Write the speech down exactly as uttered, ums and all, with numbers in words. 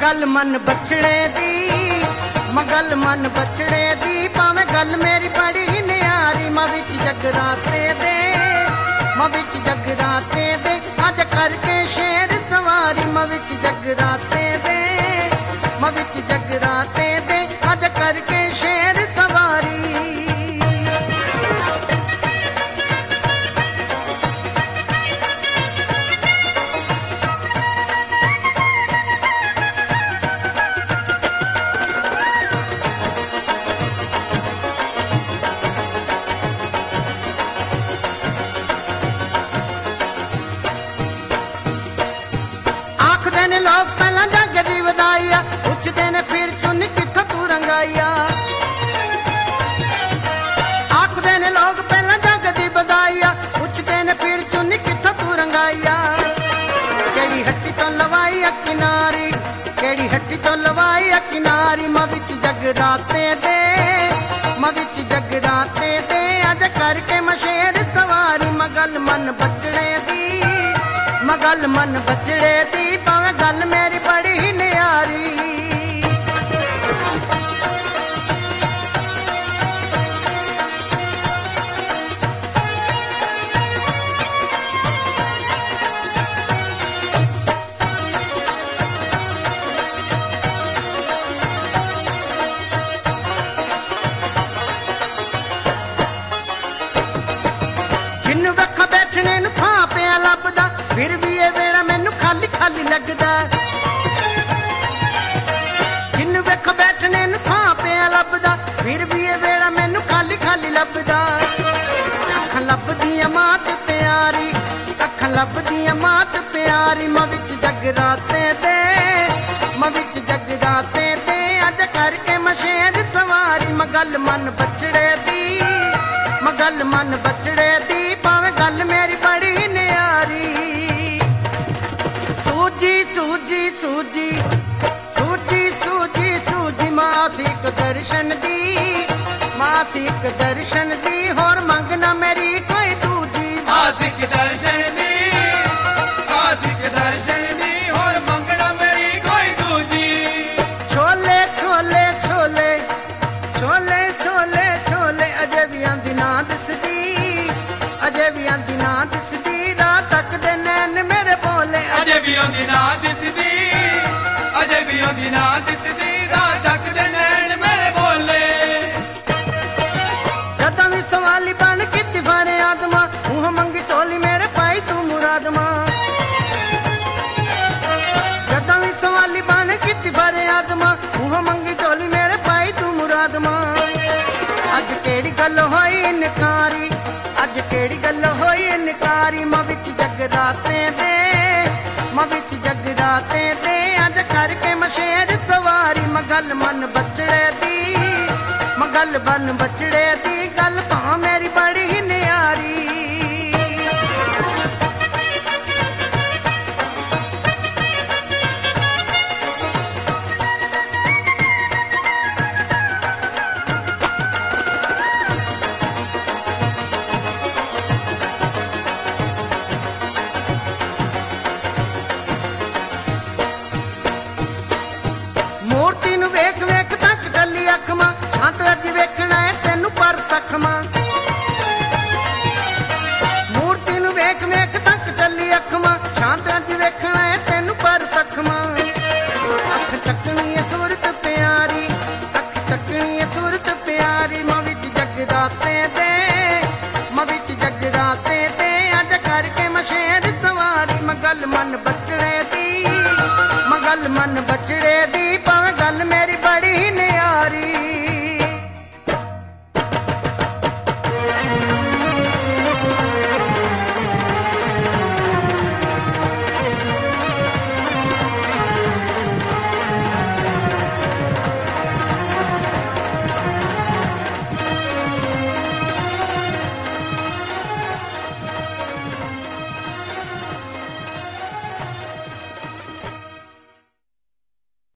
गल मन बछड़े दी, मगल मन बछड़े दी, भावें गल मेरी बड़ी न्यारी। मां विच जगराते दे, मां विच जगराते दे, अज करके शेर सवारी। मां विच जगराते दे, मां विच जगराते दे, अज करके शेर सवारी। आखदे ने लोग पहला जग दी वधाइया, पुछदे ने फिर चुन कित्थों तू रंगाइया। आखदे ने लोग पहला जग दी वधाइया, पुछदे ने फिर चुन कित्थों तू रंगाइया। केड़ी हट्टी तो लवाई अ किनारी, केड़ी हट्टी तो लवाई अ किनारी। मां विच जगराते दे, मां विच जगराते दे, अज करके मशेर सवारी। मगल मन बछड़े दी, मगल मन बछड़े दी, भावें गल मेरी बड़ी न्यारी। जिन्नू वखा बैठने नू थां पिया लभदा, फिर भी ये वेड़ा मैनू खाली खाली लगदा। जिन्नू वेख बैठने नू थां पिया लभदा, फिर भी ये वेड़ा मैनू खाली खाली लभदा। अखां लभदियां मां ते प्यारी, अखां लभदियां मां ते प्यारी। मां विच जगराते दे, मां विच जगराते दे, अज करके मशेर सवारी। मगल मन बछड़े दी, मगल मन बछड़े दी, भावें गल मेरी बड़ी न्यारी। सूजी सूजी सूजी सूजी सूजी सूजी, मां सीक दर्शन दी, मां सीक दर्शन दी, होर मंगना मेरी कोई दूजी। आशिक दर्शन दी, आशिक दर्शन दी, होर मंगना मेरी कोई दूजी। छोले छोले छोले छोले छोले छोले, अजे भी आंदी ना दिसदी, अजे भी आंदी ना दिसदी, रात तक दे नैन मेरे बोले। अजे भी आंदी ना दिसदी, अजे भी आंदी ना दिसदी, रात तक दे नैन मेरे बोले। जदां भी सवाली बन कित्ती फारे आदमा, मुँह मंगी टोली मेरे पाई तू मुरादमा। जदां भी सवाली बन कित्ती फारे आदमा, मुँह मंगी टोली मेरे पाई तू मुरादमा। अज केड़ी गल होई इनकारी, अज केड़ी गल होई इनकारी। मां विच जगराते दे, मां विच जगराते दे, अज करके मशेर सवारी। मगल मन बछड़े दी, मगल बन बछड़े दी,